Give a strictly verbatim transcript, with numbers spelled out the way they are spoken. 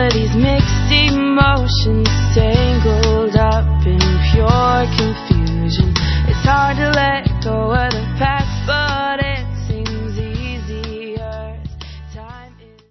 are these mixed emotions tangled up in pure confusion?